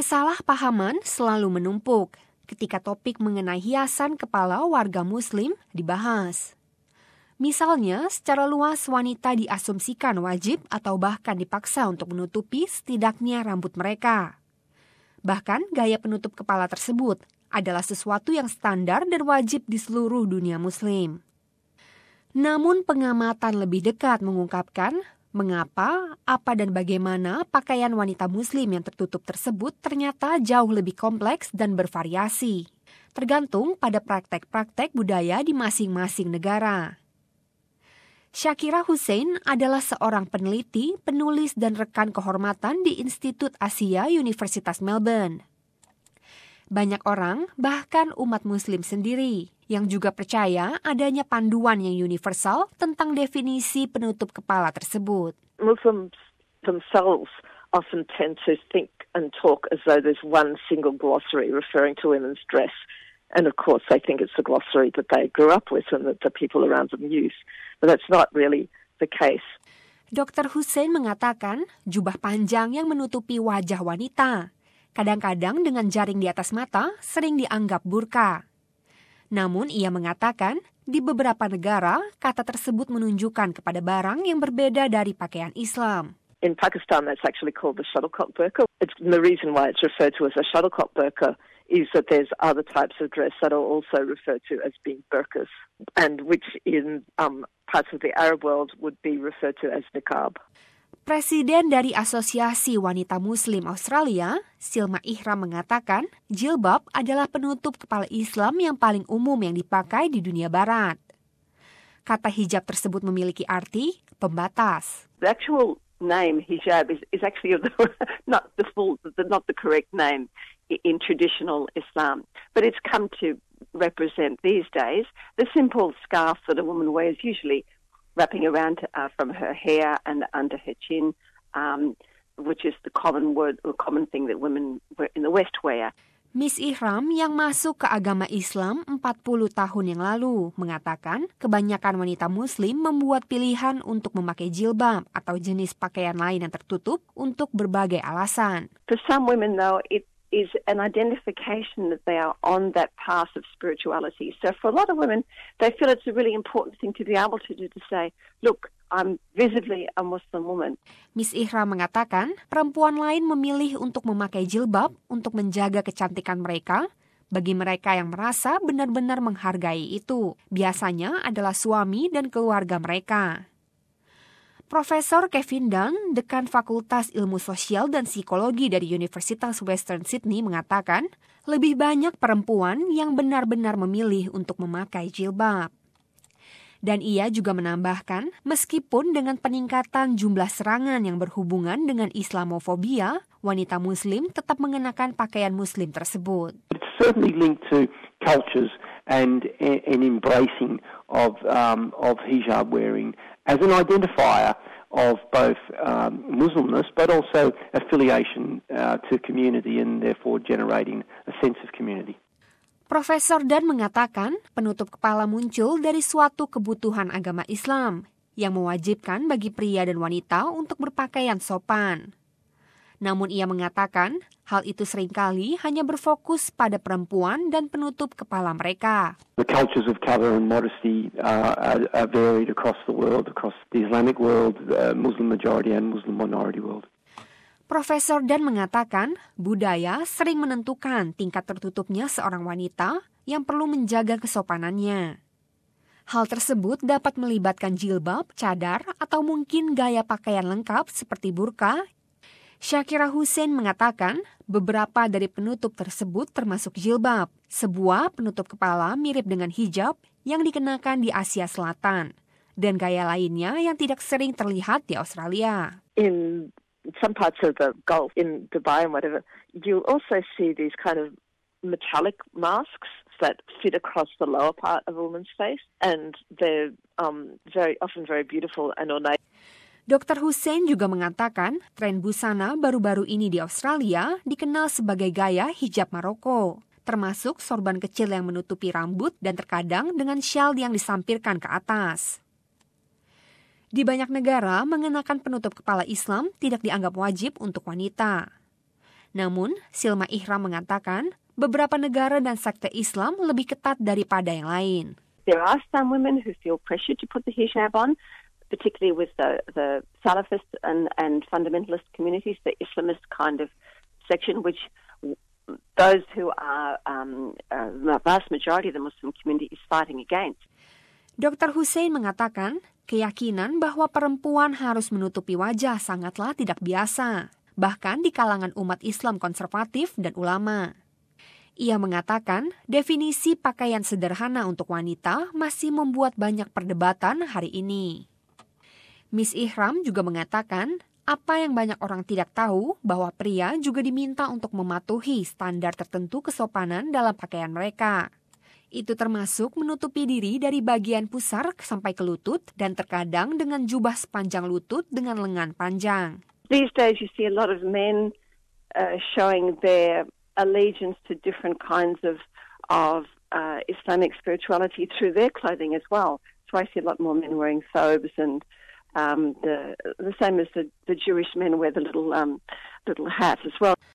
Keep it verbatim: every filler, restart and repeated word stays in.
Kesalahpahaman selalu menumpuk ketika topik mengenai hiasan kepala warga Muslim dibahas. Misalnya, secara luas wanita diasumsikan wajib atau bahkan dipaksa untuk menutupi setidaknya rambut mereka. Bahkan gaya penutup kepala tersebut adalah sesuatu yang standar dan wajib di seluruh dunia Muslim. Namun pengamatan lebih dekat mengungkapkan mengapa, apa dan bagaimana pakaian wanita Muslim yang tertutup tersebut ternyata jauh lebih kompleks dan bervariasi, tergantung pada praktek-praktek budaya di masing-masing negara. Syakira Hussein adalah seorang peneliti, penulis dan rekan kehormatan di Institut Asia Universitas Melbourne. Banyak orang, bahkan umat Muslim sendiri, yang juga percaya adanya panduan yang universal tentang definisi penutup kepala tersebut. Muslims themselves often tend to think and talk as though there's one single glossary referring to women's dress. And of course, they think it's the glossary that they grew up with and that the people around them use. But that's not really the case. Doktor Hussein mengatakan jubah panjang yang menutupi wajah wanita, kadang-kadang dengan jaring di atas mata, sering dianggap burka. Namun ia mengatakan, di beberapa negara, kata tersebut menunjukkan kepada barang yang berbeda dari pakaian Islam. In Pakistan, that's actually called the shuttlecock burqa. It's, the reason why it's referred to as a shuttlecock burqa is that there's other types of dress that are also referred to as being burqas, and which in um, parts of the Arab world would be referred to as niqab. Presiden dari Asosiasi Wanita Muslim Australia, Silma Ihram mengatakan, jilbab adalah penutup kepala Islam yang paling umum yang dipakai di dunia barat. Kata hijab tersebut memiliki arti pembatas. The actual name hijab is, is actually the, not the full, the, not the correct name in traditional Islam, but it's come to represent these days the simple scarf that a woman wears, usually wrapping around uh, from her hair and under her chin, um, which is the common word or common thing that women in the West wear. Miss Ihram yang masuk ke agama Islam empat puluh tahun yang lalu mengatakan kebanyakan wanita Muslim membuat pilihan untuk memakai jilbab atau jenis pakaian lain yang tertutup untuk berbagai alasan. For some women, though, it is an identification that they are on that path of spirituality. So for a lot of women, they feel it's a really important thing to be able to do, to say, look, I'm visibly a Muslim woman. Miss Ihram mengatakan, perempuan lain memilih untuk memakai jilbab untuk menjaga kecantikan mereka, bagi mereka yang merasa benar-benar menghargai itu. Biasanya adalah suami dan keluarga mereka. Profesor Kevin Dunn, dekan Fakultas Ilmu Sosial dan Psikologi dari Universitas Western Sydney mengatakan, lebih banyak perempuan yang benar-benar memilih untuk memakai jilbab. Dan ia juga menambahkan, meskipun dengan peningkatan jumlah serangan yang berhubungan dengan Islamofobia, wanita Muslim tetap mengenakan pakaian Muslim tersebut. It's certainly linked to cultures and an embracing of um, of hijab wearing as an identifier of both um, Muslimness but also affiliation uh, to community and therefore generating a sense of community. Profesor Dan mengatakan penutup kepala muncul dari suatu kebutuhan agama Islam yang mewajibkan bagi pria dan wanita untuk berpakaian sopan. Namun ia mengatakan hal itu seringkali hanya berfokus pada perempuan dan penutup kepala mereka. The cultures of cover and modesty uh, are, are varied across the world, across the Islamic world, the Muslim majority and Muslim minority world. Profesor Dan mengatakan budaya sering menentukan tingkat tertutupnya seorang wanita yang perlu menjaga kesopanannya. Hal tersebut dapat melibatkan jilbab, cadar, atau mungkin gaya pakaian lengkap seperti burka. Syakira Hussein mengatakan beberapa dari penutup tersebut termasuk jilbab, sebuah penutup kepala mirip dengan hijab yang dikenakan di Asia Selatan, dan gaya lainnya yang tidak sering terlihat di Australia. In some parts of the Gulf, in Dubai and whatever, you'll also see these kind of metallic masks that fit across the lower part of a woman's face, and they're um, very often very beautiful and ornate. Doktor Hussein juga mengatakan tren busana baru-baru ini di Australia dikenal sebagai gaya hijab Maroko, termasuk sorban kecil yang menutupi rambut dan terkadang dengan syal yang disampirkan ke atas. Di banyak negara, mengenakan penutup kepala Islam tidak dianggap wajib untuk wanita. Namun, Silma Ihram mengatakan beberapa negara dan sekte Islam lebih ketat daripada yang lain. There are some women who feel pressure to put the hijab on, particularly with the, the Salafist and, and fundamentalist communities, the Islamist kind of section, which those who are um, uh, the vast majority of the Muslim community is fighting against. Doktor Hussein mengatakan keyakinan bahwa perempuan harus menutupi wajah sangatlah tidak biasa, bahkan di kalangan umat Islam konservatif dan ulama. Ia mengatakan definisi pakaian sederhana untuk wanita masih membuat banyak perdebatan hari ini. Miss Ihram juga mengatakan apa yang banyak orang tidak tahu bahwa pria juga diminta untuk mematuhi standar tertentu kesopanan dalam pakaian mereka. Itu termasuk menutupi diri dari bagian pusar sampai ke lutut dan terkadang dengan jubah sepanjang lutut dengan lengan panjang. These days you see a lot of men uh, showing their allegiance to different kinds of of uh, Islamic spirituality through their clothing as well. So I see a lot more men wearing thobes and um, the the same as the, the Jewish men wear the little um, little hat as well.